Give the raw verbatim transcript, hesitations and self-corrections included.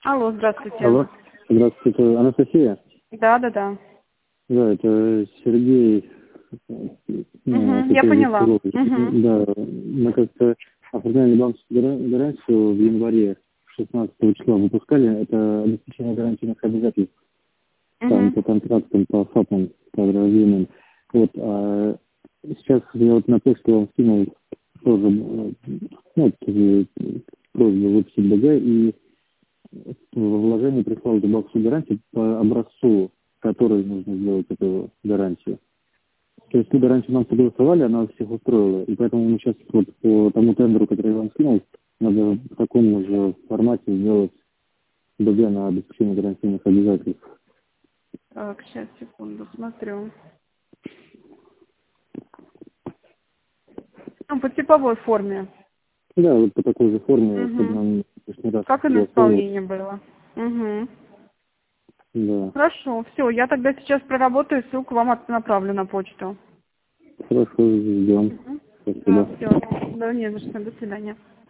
Алло, здравствуйте. Алло. Здравствуйте, это Анастасия? Да, да, да. Да, это Сергей. Ну, Угу, я Сергей поняла. Веселов. Угу. Да, мы как-то оформляли банковскую гара- гарантию в январе шестнадцатого числа выпускали. Это обеспечение гарантийных обязательств. Там Угу. по контрактам, по ФАПам, по разъемным. Вот, а сейчас я вот на почту вам скинул тоже, э, ну, такие просьбы выпустить БГ, и во вложение прислал эту банковскую гарантию по образцу, который нужно сделать эту гарантию. То есть ту гарантию нам согласовали, она всех устроила, и поэтому мы сейчас вот по тому тендеру, который я вам скинул, надо в таком же формате сделать БГ на обеспечение гарантийных обязательств. Так, сейчас, секунду, смотрю. Ну, по типовой форме. Да, вот по такой же форме, чтобы Угу. нам лишний раз Как и на согласовывать. исполнение было. Угу. Да. Хорошо, все, я тогда сейчас проработаю, ссылку вам от- направлю на почту. Хорошо, ждем. Угу. Да, Спасибо. все. Да, не за что, до свидания.